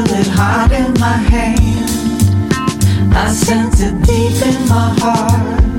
it hot in my hand. I sense it deep in my heart.